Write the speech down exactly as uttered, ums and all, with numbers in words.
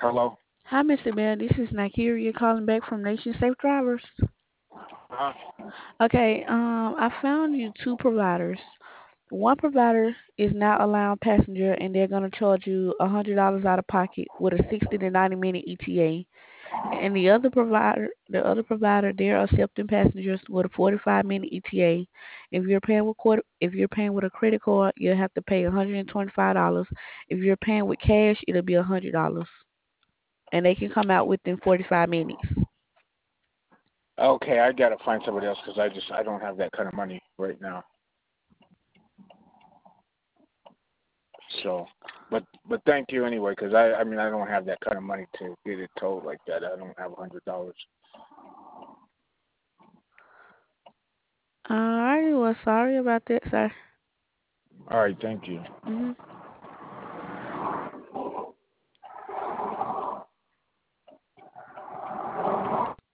Hello. Hi, Mister Bell. This is Nigeria calling back from Nation Safe Drivers. Uh, Okay, um, I found you two providers. One provider is not allowing passenger, and they're gonna charge you a hundred dollars out of pocket with a sixty to ninety minute E T A. And the other provider, the other provider, they're accepting passengers with a forty-five minute E T A. If you're paying with quarter, if you're paying with a credit card, you'll have to pay one hundred and twenty-five dollars. If you're paying with cash, it'll be a hundred dollars, and they can come out within forty-five minutes. okay, I gotta find somebody else because I just I don't have that kind of money right now. So, but but thank you anyway because I I mean I don't have that kind of money to get it towed like that. I don't have a hundred dollars. Alrighty, well, sorry about that, sir. All right, thank you. Mhm.